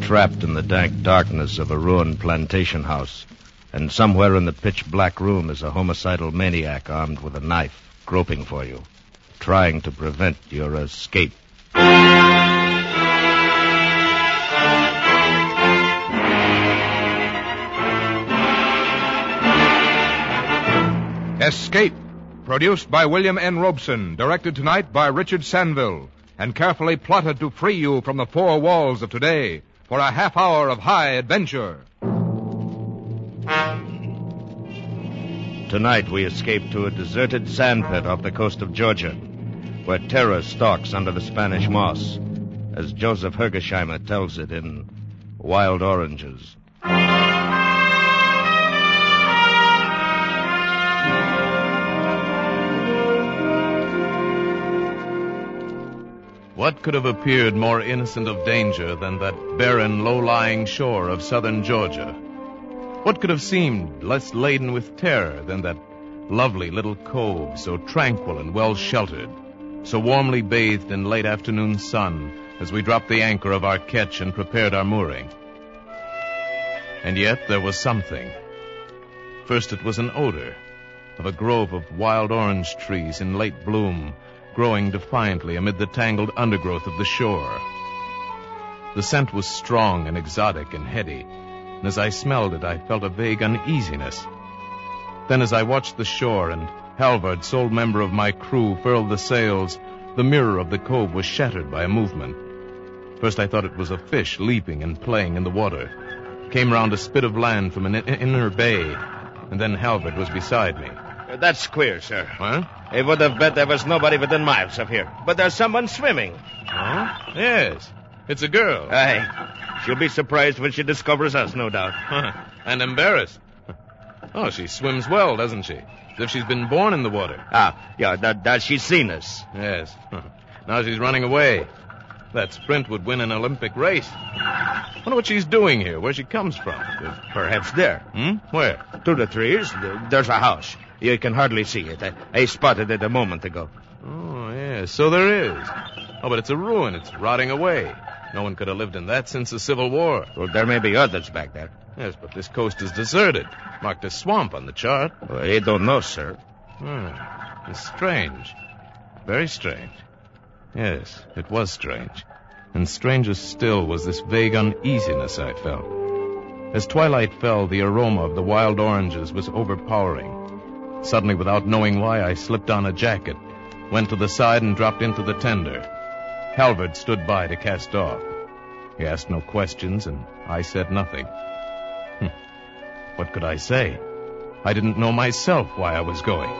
trapped in the dank darkness of a ruined plantation house. And somewhere in the pitch-black room is a homicidal maniac armed with a knife, groping for you, trying to prevent your escape. Escape, produced by William N. Robeson, directed tonight by Richard Sanville, and carefully plotted to free you from the four walls of today for a half hour of high adventure. Tonight we escape to a deserted sandpit off the coast of Georgia, where terror stalks under the Spanish moss, as Joseph Hergesheimer tells it in Wild Oranges. What could have appeared more innocent of danger than that barren, low-lying shore of southern Georgia? What could have seemed less laden with terror than that lovely little cove, so tranquil and well-sheltered, so warmly bathed in late afternoon sun as we dropped the anchor of our ketch and prepared our mooring? And yet there was something. First it was an odor of a grove of wild orange trees in late bloom, growing defiantly amid the tangled undergrowth of the shore. The scent was strong and exotic and heady, and as I smelled it, I felt a vague uneasiness. Then as I watched the shore and Halvard, sole member of my crew, furled the sails, the mirror of the cove was shattered by a movement. First I thought it was a fish leaping and playing in the water. Came round a spit of land from an inner bay, and then Halvard was beside me. That's queer, sir. Huh? I would have bet there was nobody within miles of here. But there's someone swimming. Huh? Yes. It's a girl. Aye. She'll be surprised when she discovers us, no doubt. And embarrassed. Oh, she swims well, doesn't she? As if she's been born in the water. Yeah, that she's seen us. Yes. Now she's running away. That sprint would win an Olympic race. Wonder what she's doing here, where she comes from. Perhaps there. Where? Through the trees, there's a house. You can hardly see it. I spotted it a moment ago. Oh, yes, so there is. Oh, but it's a ruin. It's rotting away. No one could have lived in that since the Civil War. Well, there may be others back there. Yes, but this coast is deserted. Marked as swamp on the chart. Well, I don't know, sir. It's strange. Very strange. Yes, it was strange. And stranger still was this vague uneasiness I felt. As twilight fell, the aroma of the wild oranges was overpowering. Suddenly, without knowing why, I slipped on a jacket, went to the side and dropped into the tender. Halvard stood by to cast off. He asked no questions, and I said nothing. What could I say? I didn't know myself why I was going.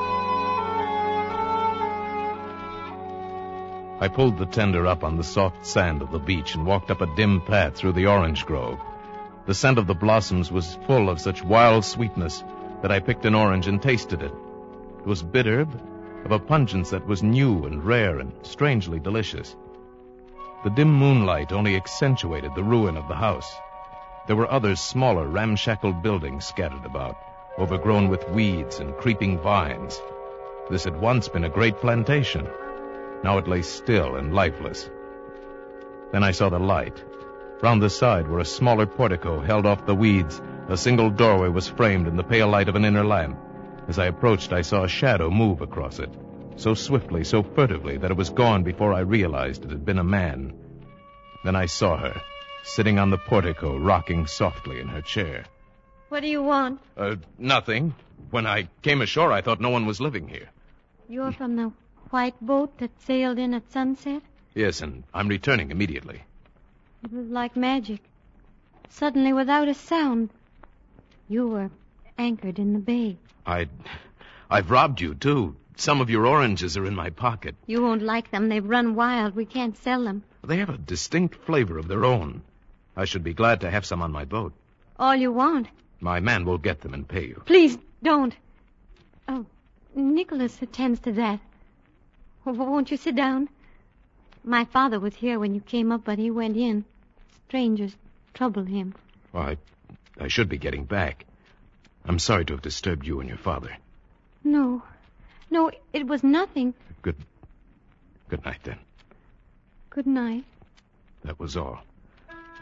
I pulled the tender up on the soft sand of the beach and walked up a dim path through the orange grove. The scent of the blossoms was full of such wild sweetness that I picked an orange and tasted it. It was bitter, but of a pungence that was new and rare and strangely delicious. The dim moonlight only accentuated the ruin of the house. There were other smaller, ramshackle buildings scattered about, overgrown with weeds and creeping vines. This had once been a great plantation. Now it lay still and lifeless. Then I saw the light. Round the side were a smaller portico held off the weeds. A single doorway was framed in the pale light of an inner lamp. As I approached, I saw a shadow move across it, so swiftly, so furtively, that it was gone before I realized it had been a man. Then I saw her, sitting on the portico, rocking softly in her chair. What do you want? Nothing. When I came ashore, I thought no one was living here. You're from the white boat that sailed in at sunset? Yes, and I'm returning immediately. It was like magic. Suddenly, without a sound, you were anchored in the bay. I've robbed you, too. Some of your oranges are in my pocket. You won't like them. They've run wild. We can't sell them. They have a distinct flavor of their own. I should be glad to have some on my boat. All you want? My man will get them and pay you. Please, don't. Oh, Nicholas attends to that. Won't you sit down? My father was here when you came up, but he went in. Strangers trouble him. Oh, I should be getting back. I'm sorry to have disturbed you and your father. No, it was nothing. Good night, then. Good night. That was all.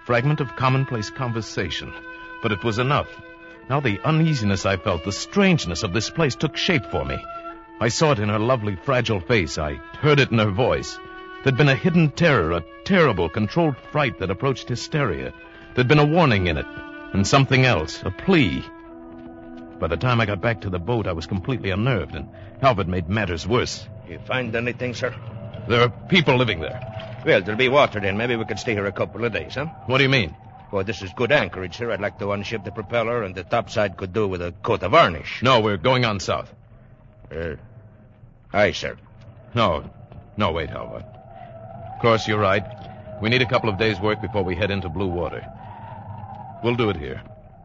fragment of commonplace conversation. But it was enough. Now the uneasiness I felt, the strangeness of this place took shape for me. I saw it in her lovely, fragile face. I heard it in her voice. There'd been a hidden terror, a terrible, controlled fright that approached hysteria. There'd been a warning in it, and something else, a plea. By the time I got back to the boat, I was completely unnerved, and Halvard made matters worse. You find anything, sir? There are people living there. Well, there'll be water then. Maybe we could stay here a couple of days, huh? What do you mean? Well, this is good anchorage, sir. I'd like to unship the propeller, and the topside could do with a coat of varnish. No, we're going on south. Aye, sir. No, wait, Halvard. Of course, you're right. We need a couple of days' work before we head into blue water. We'll do it here.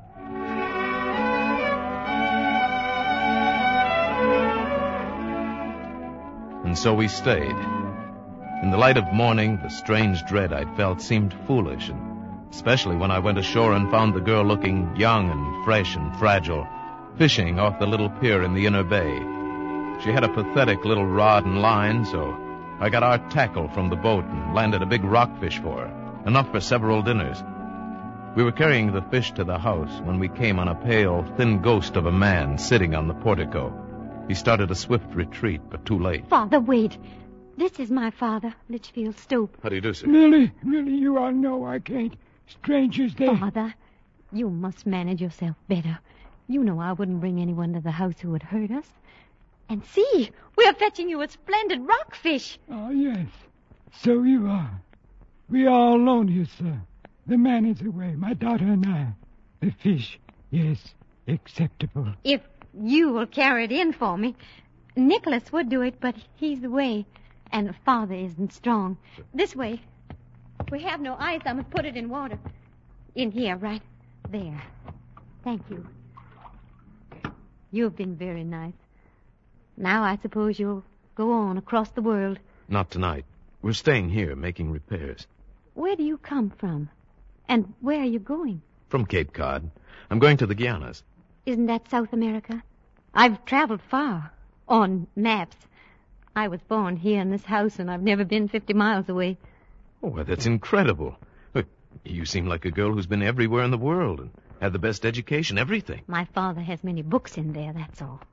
And so we stayed. In the light of morning, the strange dread I'd felt seemed foolish, and especially when I went ashore and found the girl looking young and fresh and fragile, fishing off the little pier in the inner bay. She had a pathetic little rod and line, so I got our tackle from the boat and landed a big rockfish for her, enough for several dinners. We were carrying the fish to the house when we came on a pale, thin ghost of a man sitting on the portico. He started a swift retreat, but too late. Father, wait. This is my father, Litchfield Stope. How do you do, sir? Millie, you all know I can't. Strangers there. Father, you must manage yourself better. You know I wouldn't bring anyone to the house who would hurt us. And see, we're fetching you a splendid rockfish. Oh, yes. So you are. We are all alone here, sir. The man is away, my daughter and I. The fish, yes, acceptable. If you will carry it in for me. Nicholas would do it, but he's away. And Father isn't strong. This way. We have no ice. I must put it in water. In here, right there. Thank you. You've been very nice. Now I suppose you'll go on across the world. Not tonight. We're staying here, making repairs. Where do you come from? And where are you going? From Cape Cod. I'm going to the Guianas. Isn't that South America? I've traveled far. On maps. I was born here in this house, and I've never been 50 miles away. Oh, well, that's incredible. Look, you seem like a girl who's been everywhere in the world and had the best education, everything. My father has many books in there, that's all.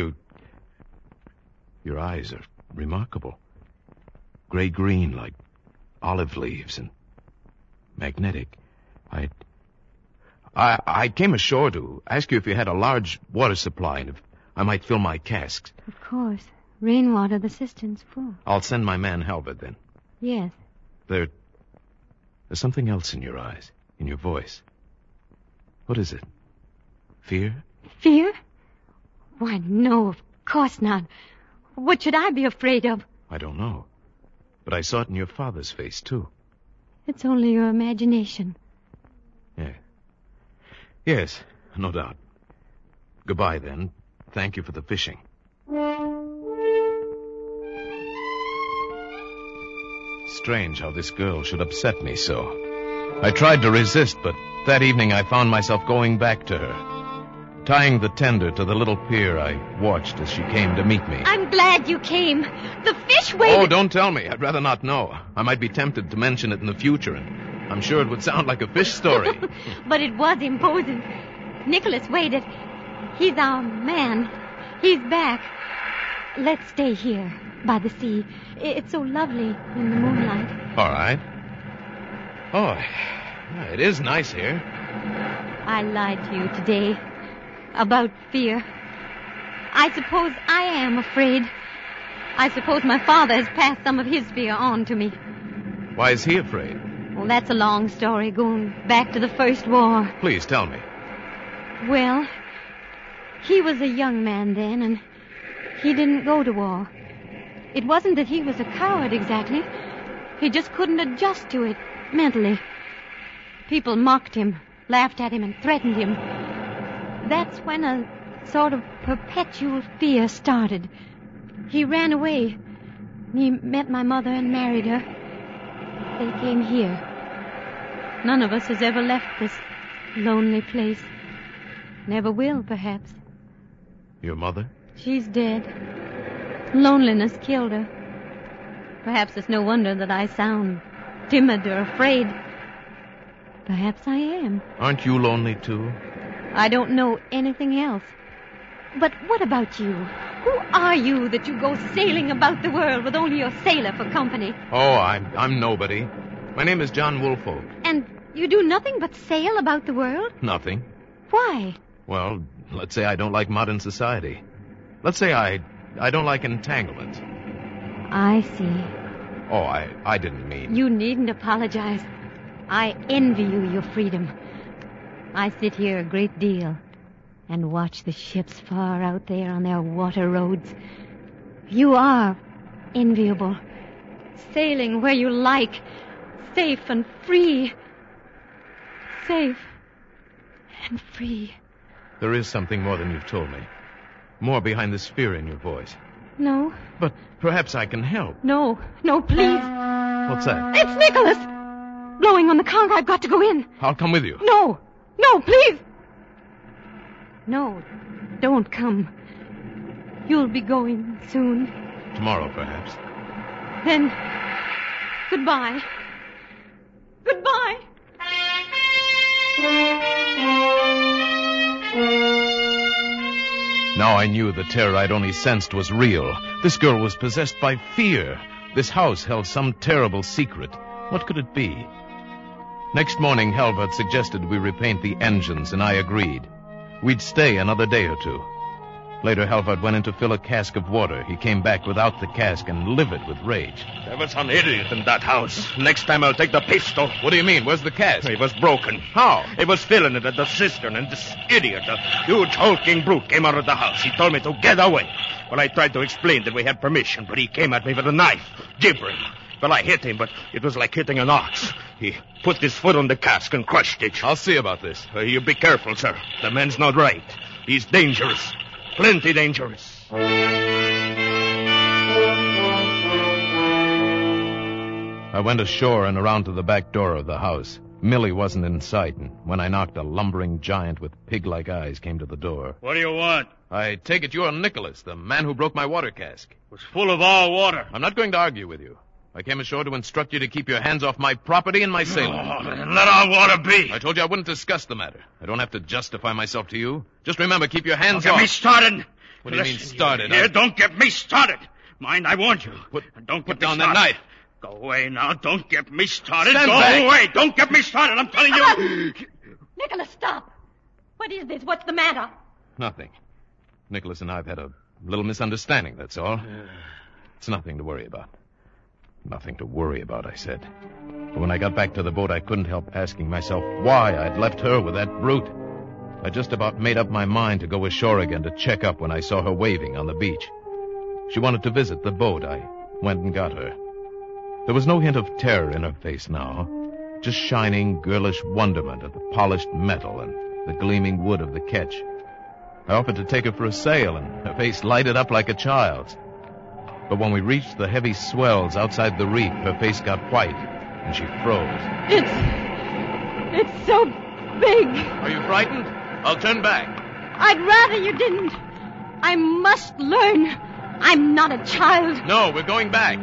Your eyes are remarkable. Gray-green, like olive leaves, and magnetic. I came ashore to ask you if you had a large water supply and if I might fill my casks. Of course. Rainwater, the cistern's full. I'll send my man Halvard then. Yes. There's something else in your eyes, in your voice. What is it? Fear? Fear? Why, no, of course not. What should I be afraid of? I don't know. But I saw it in your father's face, too. It's only your imagination. Yeah. Yes, no doubt. Goodbye, then. Thank you for the fishing. Strange how this girl should upset me so. I tried to resist, but that evening I found myself going back to her. Tying the tender to the little pier, I watched as she came to meet me. I'm glad you came. The fish waited... Oh, don't tell me. I'd rather not know. I might be tempted to mention it in the future, and I'm sure it would sound like a fish story. But it was imposing. Nicholas waited. He's our man. He's back. Let's stay here, by the sea. It's so lovely in the moonlight. All right. Oh, it is nice here. I lied to you today about fear. I suppose I am afraid. I suppose my father has passed some of his fear on to me. Why is he afraid? Well, that's a long story, going back to the first war. Please, tell me. Well, he was a young man then, and he didn't go to war. It wasn't that he was a coward exactly. He just couldn't adjust to it mentally. People mocked him, laughed at him, and threatened him. That's when a sort of perpetual fear started. He ran away. He met my mother and married her. They came here. None of us has ever left this lonely place. Never will, perhaps. Your mother? She's dead. Loneliness killed her. Perhaps it's no wonder that I sound timid or afraid. Perhaps I am. Aren't you lonely, too? I don't know anything else. But what about you? Who are you that you go sailing about the world with only your sailor for company? Oh, I'm nobody. My name is John Woolfolk. And you do nothing but sail about the world? Nothing. Why? Well, let's say I don't like modern society. Let's say I don't like entanglements. I see. Oh, I didn't mean... You needn't apologize. I envy you your freedom. I sit here a great deal and watch the ships far out there on their water roads. You are enviable. Sailing where you like. Safe and free. Safe and free. There is something more than you've told me. More behind the fear in your voice. No. But perhaps I can help. No, please. What's that? It's Nicholas! Blowing on the conch. I've got to go in. I'll come with you. No, please. No, don't come. You'll be going soon. Tomorrow, perhaps. Then, goodbye. Goodbye. Now I knew the terror I'd only sensed was real. This girl was possessed by fear. This house held some terrible secret. What could it be? Next morning, Halvard suggested we repaint the engines, and I agreed. We'd stay another day or two. Later, Halvard went in to fill a cask of water. He came back without the cask and livid with rage. There was an idiot in that house. Next time I'll take the pistol. What do you mean? Where's the cask? It was broken. How? It was filling it at the cistern, and this idiot, a huge hulking brute, came out of the house. He told me to get away. Well, I tried to explain that we had permission, but he came at me with a knife, gibbering. Well, I hit him, but it was like hitting an ox. He put his foot on the cask and crushed it. I'll see about this. You be careful, sir. The man's not right. He's dangerous. Plenty dangerous. I went ashore and around to the back door of the house. Millie wasn't in sight, and when I knocked, a lumbering giant with pig-like eyes came to the door. What do you want? I take it you're Nicholas, the man who broke my water cask. It was full of our water. I'm not going to argue with you. I came ashore to instruct you to keep your hands off my property and my sailor. Then let our water be. I told you I wouldn't discuss the matter. I don't have to justify myself to you. Just remember, keep your hands Don't off. get me started. What do you mean, started? Here, don't get me started. Mind, I warned you. Don't put get me down started. that knife. Go away now. Don't get me started. Stand Go back. away. Don't get me started. I'm telling you. Nicholas, stop. What is this? What's the matter? Nothing. Nicholas and I have had a little misunderstanding, that's all. It's nothing to worry about. Nothing to worry about, I said. But when I got back to the boat, I couldn't help asking myself why I'd left her with that brute. I just about made up my mind to go ashore again to check up when I saw her waving on the beach. She wanted to visit the boat. I went and got her. There was no hint of terror in her face now, just shining, girlish wonderment at the polished metal and the gleaming wood of the ketch. I offered to take her for a sail, and her face lighted up like a child's. But when we reached the heavy swells outside the reef, her face got white, and she froze. It's so big. Are you frightened? I'll turn back. I'd rather you didn't. I must learn. I'm not a child. No, we're going back.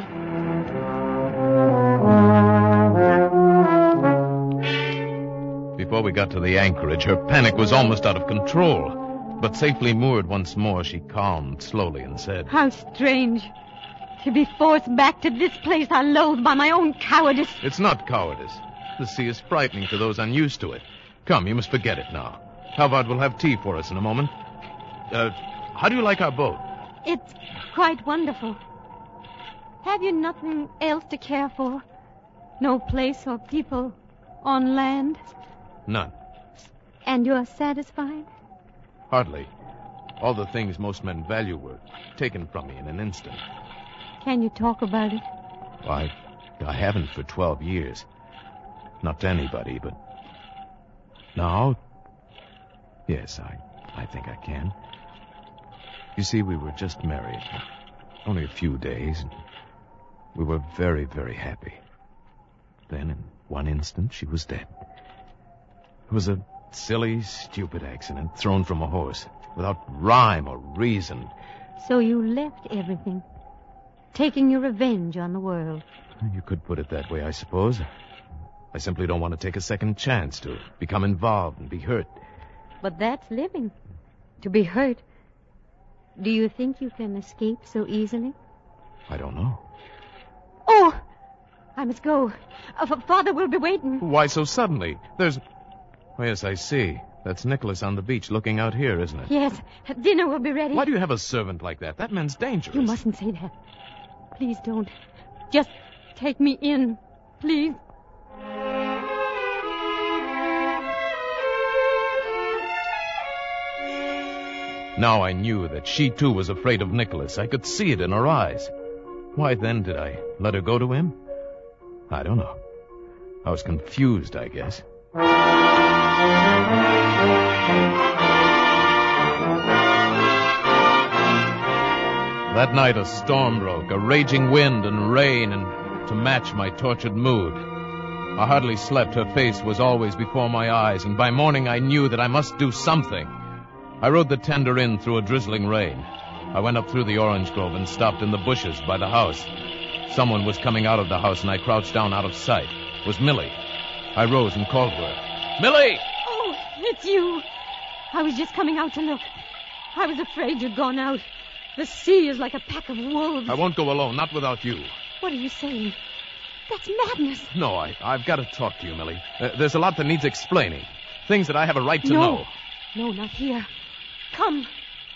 Before we got to the anchorage, her panic was almost out of control. But safely moored once more, she calmed slowly and said, How strange. To be forced back to this place I loathe by my own cowardice. It's not cowardice. The sea is frightening to those unused to it. Come, you must forget it now. Halvard will have tea for us in a moment. How do you like our boat? It's quite wonderful. Have you nothing else to care for? No place or people on land? None. And you're satisfied? Hardly. All the things most men value were taken from me in an instant. Can you talk about it? I haven't for 12 years. Not to anybody, but... Now? Yes, I think I can. You see, we were just married. Only a few days. And we were very, very happy. Then, in one instant, she was dead. It was a silly, stupid accident thrown from a horse, without rhyme or reason. So you left everything, taking your revenge on the world. You could put it that way, I suppose. I simply don't want to take a second chance to become involved and be hurt. But that's living. To be hurt. Do you think you can escape so easily? I don't know. Oh! I must go. Father will be waiting. Why so suddenly? There's... Oh, yes, I see. That's Nicholas on the beach looking out here, isn't it? Yes. Dinner will be ready. Why do you have a servant like that? That man's dangerous. You mustn't say that. Please don't. Just take me in. Please. Now I knew that she, too, was afraid of Nicholas. I could see it in her eyes. Why then did I let her go to him? I don't know. I was confused, I guess. That night a storm broke, a raging wind and rain, and to match my tortured mood. I hardly slept. Her face was always before my eyes, and by morning I knew that I must do something. I rode the tender in through a drizzling rain. I went up through the orange grove and stopped in the bushes by the house. Someone was coming out of the house, and I crouched down out of sight. It was Millie. I rose and called for her. Millie! Oh, it's you. I was just coming out to look. I was afraid you'd gone out. The sea is like a pack of wolves. I won't go alone, not without you. What are you saying? That's madness. No, I've got to talk to you, Millie. There's a lot that needs explaining. Things that I have a right to know. No, not here. Come.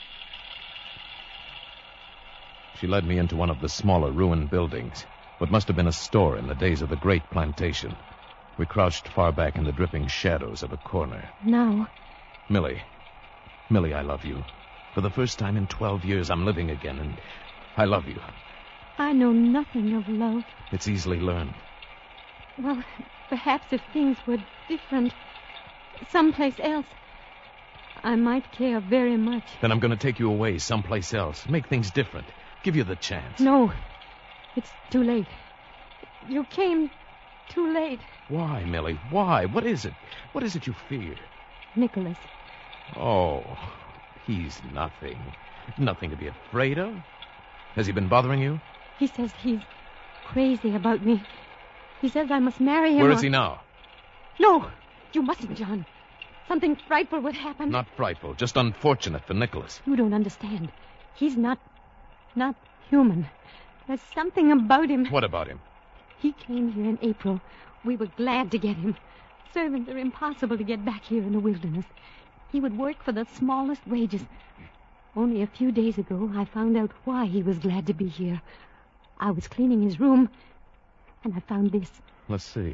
She led me into one of the smaller ruined buildings. What must have been a store in the days of the great plantation. We crouched far back in the dripping shadows of a corner. Now. Millie, I love you. For the first time in 12 years, I'm living again, and I love you. I know nothing of love. It's easily learned. Well, perhaps if things were different, someplace else, I might care very much. Then I'm going to take you away someplace else. Make things different. Give you the chance. No. It's too late. You came too late. Why, Millie? Why? What is it? What is it you fear? Nicholas. Oh, he's nothing. Nothing to be afraid of. Has he been bothering you? He says he's crazy about me. He says I must marry him. Where is he now? No, you mustn't, John. Something frightful would happen. Not frightful, just unfortunate for Nicholas. You don't understand. He's not human. There's something about him. What about him? He came here in April. We were glad to get him. Servants are impossible to get back here in the wilderness. He would work for the smallest wages. Only a few days ago, I found out why he was glad to be here. I was cleaning his room, and I found this. Let's see.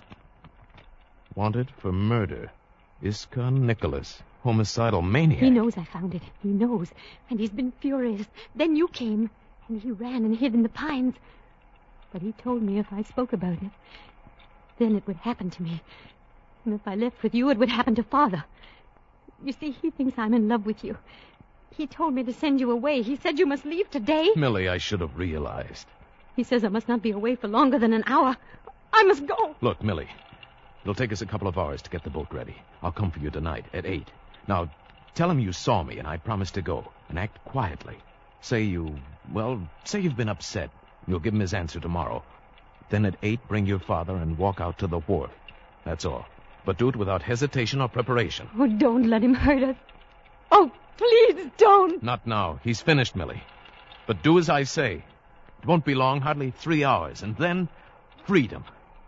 Wanted for murder. Iskar Nicholas, homicidal maniac. He knows I found it. He knows. And he's been furious. Then you came, and he ran and hid in the pines. But he told me if I spoke about it, then it would happen to me. And if I left with you, it would happen to Father. You see, he thinks I'm in love with you. He told me to send you away. He said you must leave today. Millie, I should have realized. He says I must not be away for longer than an hour. I must go. Look, Millie, it'll take us a couple of hours to get the boat ready. I'll come for you tonight at 8. Now, tell him you saw me and I promised to go. And act quietly. Say you've been upset. You'll give him his answer tomorrow. Then at 8, bring your father and walk out to the wharf. That's all. But do it without hesitation or preparation. Oh, don't let him hurt us. Oh, please don't. Not now. He's finished, Millie. But do as I say. It won't be long, hardly 3 hours. And then, freedom.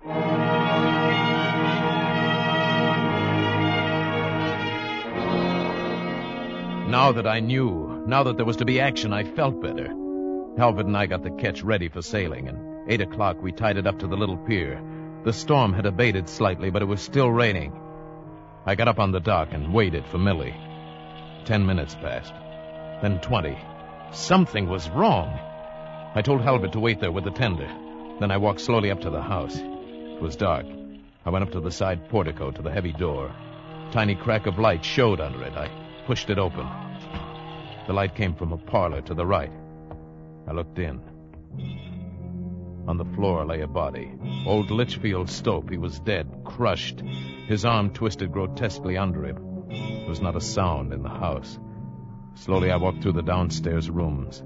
Now that I knew, now that there was to be action, I felt better. Halvard and I got the ketch ready for sailing, and 8 o'clock we tied it up to the little pier. The storm had abated slightly, but it was still raining. I got up on the dock and waited for Millie. 10 minutes passed. Then 20. Something was wrong. I told Halvard to wait there with the tender. Then I walked slowly up to the house. It was dark. I went up to the side portico to the heavy door. A tiny crack of light showed under it. I pushed it open. The light came from a parlor to the right. I looked in. On the floor lay a body. Old Litchfield Stope. He was dead, crushed. His arm twisted grotesquely under him. There was not a sound in the house. Slowly I walked through the downstairs rooms.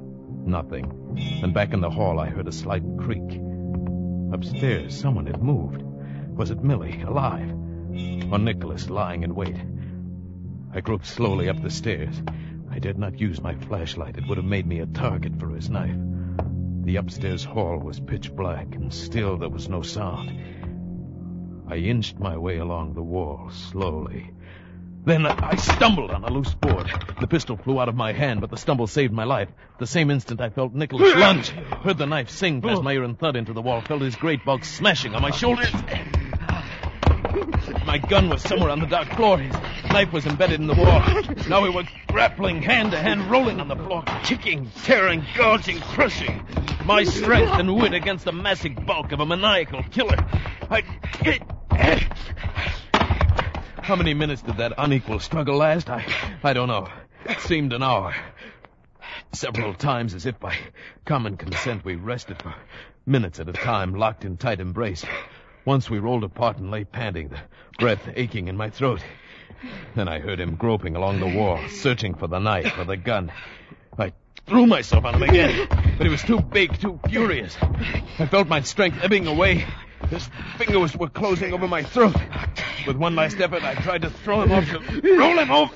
Nothing. Then back in the hall I heard a slight creak. Upstairs someone had moved. Was it Millie, alive? Or Nicholas, lying in wait? I groped slowly up the stairs. I dared not use my flashlight. It would have made me a target for his knife. The upstairs hall was pitch black, and still there was no sound. I inched my way along the wall, slowly. Then I stumbled on a loose board. The pistol flew out of my hand, but the stumble saved my life. The same instant I felt Nicholas lunge. Heard the knife sing past my ear and thud into the wall. Felt his great bulk smashing on my shoulders. My gun was somewhere on the dark floor. His knife was embedded in the wall. Now we were grappling hand to hand, rolling on the floor, kicking, tearing, gouging, crushing. My strength and wit against the massive bulk of a maniacal killer. How many minutes did that unequal struggle last? I don't know. It seemed an hour. Several times, as if by common consent, we rested for minutes at a time, locked in tight embrace. Once we rolled apart and lay panting, the breath aching in my throat. Then I heard him groping along the wall, searching for the knife or the gun. I threw myself on him again, but he was too big, too furious. I felt my strength ebbing away. His fingers were closing over my throat. With one last effort, I tried to throw him off, to roll him over.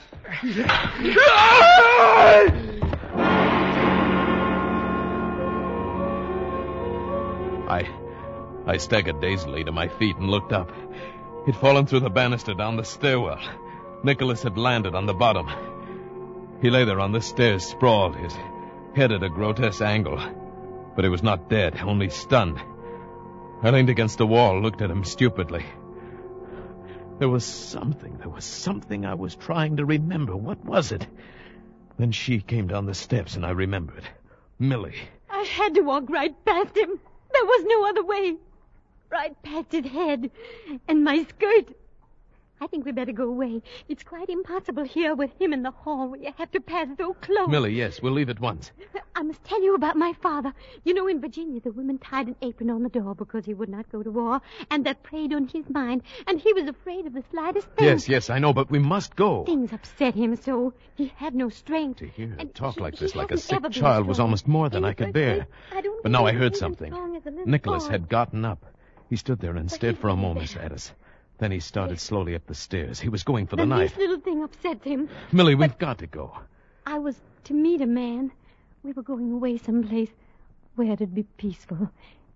I staggered dazedly to my feet and looked up. He'd fallen through the banister down the stairwell. Nicholas had landed on the bottom. He lay there on the stairs, sprawled, his head at a grotesque angle. But he was not dead, only stunned. I leaned against the wall, looked at him stupidly. There was something I was trying to remember. What was it? Then she came down the steps, and I remembered. Millie. I had to walk right past him. There was no other way. Right past his head and my skirt. I think we better go away. It's quite impossible here with him in the hall where you have to pass so close. Millie, yes, we'll leave at once. I must tell you about my father. You know, in Virginia, the women tied an apron on the door because he would not go to war, and that preyed on his mind, and he was afraid of the slightest thing. Yes, I know, but we must go. Things upset him so. He had no strength. To hear her talk like this, like a sick child, was almost more than I could bear. But now I heard something. Nicholas had gotten up. He stood there and stared for a moment at us. Then he started slowly up the stairs. He was going for the knife. This little thing upset him. Millie, we've got to go. I was to meet a man. We were going away someplace where it'd be peaceful.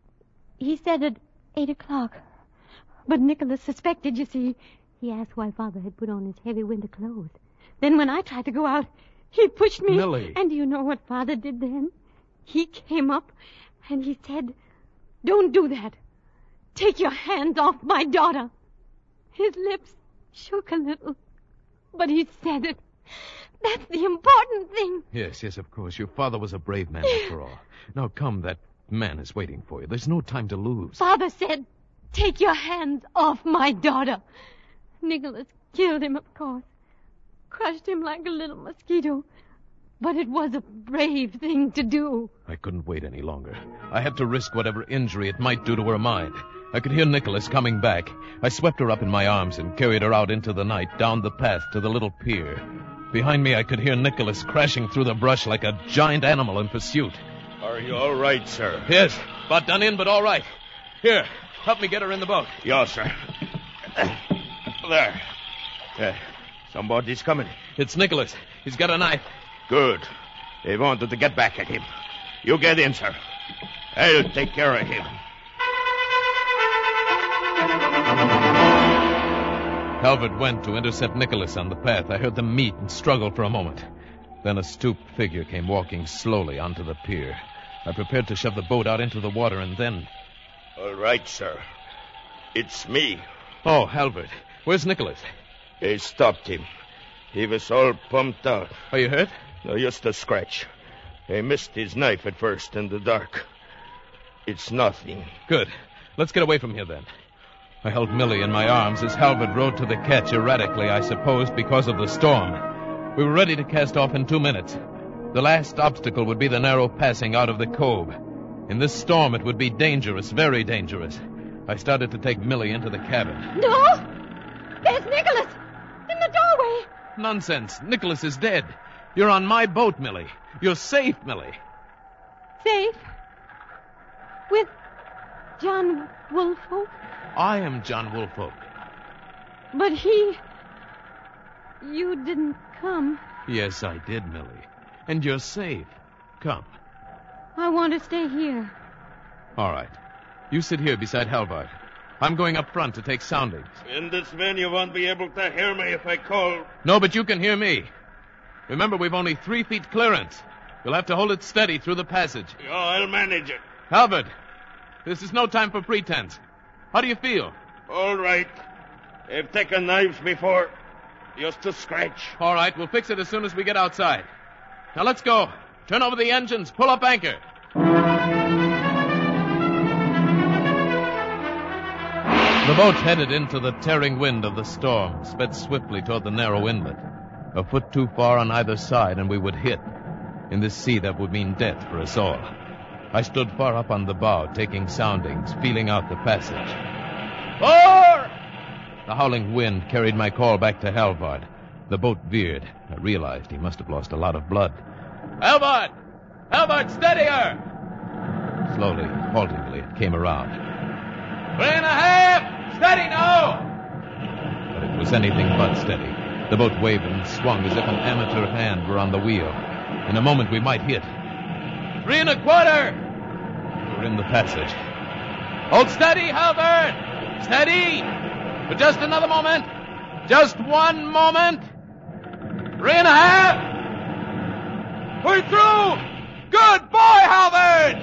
He said at 8 o'clock. But Nicholas suspected, you see. He asked why Father had put on his heavy winter clothes. Then when I tried to go out, he pushed me. Millie. And do you know what Father did then? He came up and he said, "Don't do that. Take your hands off my daughter." His lips shook a little, but he said it. That's the important thing. Yes, of course. Your father was a brave man after all. Now come, that man is waiting for you. There's no time to lose. Father said, "Take your hands off my daughter." Nicholas killed him, of course. Crushed him like a little mosquito. But it was a brave thing to do. I couldn't wait any longer. I had to risk whatever injury it might do to her mind. I could hear Nicholas coming back. I swept her up in my arms and carried her out into the night, down the path to the little pier. Behind me, I could hear Nicholas crashing through the brush like a giant animal in pursuit. Are you all right, sir? Yes, about done in, but all right. Here, help me get her in the boat. Yes, sir. There. Somebody's coming. It's Nicholas. He's got a knife. Good. They wanted to get back at him. You get in, sir. I'll take care of him. Halvard went to intercept Nicholas on the path. I heard them meet and struggle for a moment. Then a stooped figure came walking slowly onto the pier. I prepared to shove the boat out into the water, and then... All right, sir. It's me. Oh, Halvard. Where's Nicholas? They stopped him. He was all pumped out. Are you hurt? No, just a scratch. They missed his knife at first in the dark. It's nothing. Good. Let's get away from here, then. I held Millie in my arms as Halvard rowed to the ketch erratically, I suppose, because of the storm. We were ready to cast off in 2 minutes. The last obstacle would be the narrow passing out of the cove. In this storm, it would be dangerous, very dangerous. I started to take Millie into the cabin. No! There's Nicholas! In the doorway! Nonsense. Nicholas is dead. You're on my boat, Millie. You're safe, Millie. Safe? With John Woolfolk? I am John Woolfolk. But you didn't come. Yes, I did, Millie. And you're safe. Come. I want to stay here. All right. You sit here beside Halvard. I'm going up front to take soundings. In this van, you won't be able to hear me if I call. No, but you can hear me. Remember, we've only 3 feet clearance. You'll have to hold it steady through the passage. Yeah, I'll manage it. Halvard, this is no time for pretense. How do you feel? All right. I've taken knives before. Just to scratch. All right, we'll fix it as soon as we get outside. Now let's go. Turn over the engines. Pull up anchor. The boat headed into the tearing wind of the storm, sped swiftly toward the narrow inlet. A foot too far on either side, and we would hit. In this sea, that would mean death for us all. I stood far up on the bow, taking soundings, feeling out the passage. Fore! The howling wind carried my call back to Halvard. The boat veered. I realized he must have lost a lot of blood. Halvard! Halvard, steady her! Slowly, haltingly, it came around. 3.5! Steady now! But it was anything but steady. The boat waved and swung as if an amateur hand were on the wheel. In a moment, we might hit. 3.25! We were in the passage. Hold steady, Halvard! Steady! For just another moment. Just one moment. 3.5! We're through! Good boy, Halvard!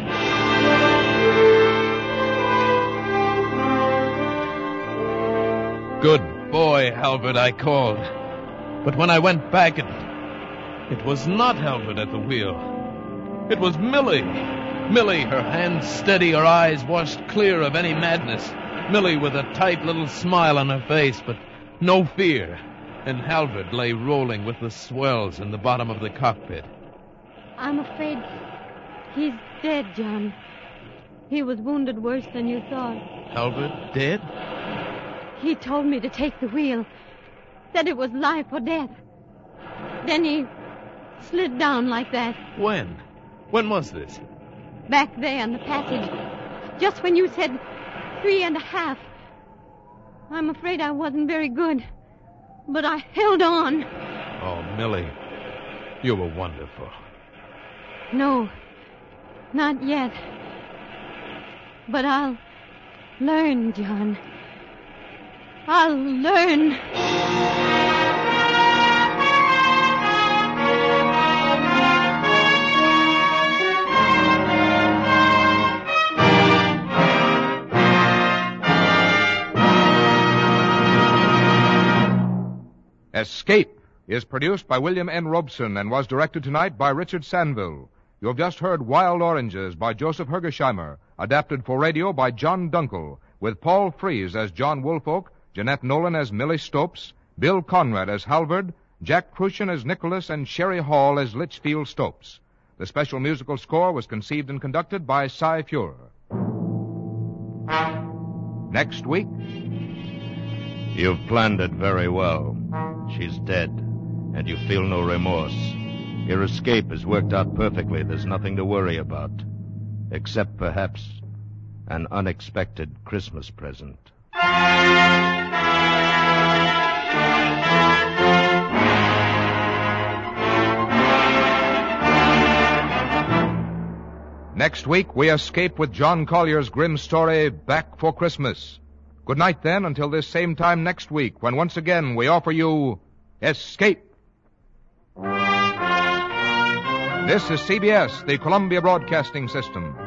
Good boy, Halvard, I called. But when I went back, it was not Halvard at the wheel. It was Millie. Millie, her hands steady, her eyes washed clear of any madness. Millie with a tight little smile on her face, but no fear. And Halvard lay rolling with the swells in the bottom of the cockpit. I'm afraid he's dead, John. He was wounded worse than you thought. Halvard dead? He told me to take the wheel. Said it was life or death. Then he slid down like that. When? When was this? Back there in the passage. Just when you said 3.5. I'm afraid I wasn't very good. But I held on. Oh, Millie, you were wonderful. No, not yet. But I'll learn, John. I'll learn. Escape is produced by William N. Robeson and was directed tonight by Richard Sanville. You have just heard Wild Oranges by Joseph Hergesheimer, adapted for radio by John Dunkel, with Paul Frees as John Woolfolk, Jeanette Nolan as Millie Stopes, Bill Conrad as Halvard, Jack Crucian as Nicholas, and Sherry Hall as Litchfield Stopes. The special musical score was conceived and conducted by Cy Feuer. Next week... You've planned it very well. She's dead, and you feel no remorse. Your escape has worked out perfectly. There's nothing to worry about. Except, perhaps, an unexpected Christmas present. Next week, we escape with John Collier's grim story, Back for Christmas. Good night, then, until this same time next week, when once again we offer you Escape. This is CBS, the Columbia Broadcasting System.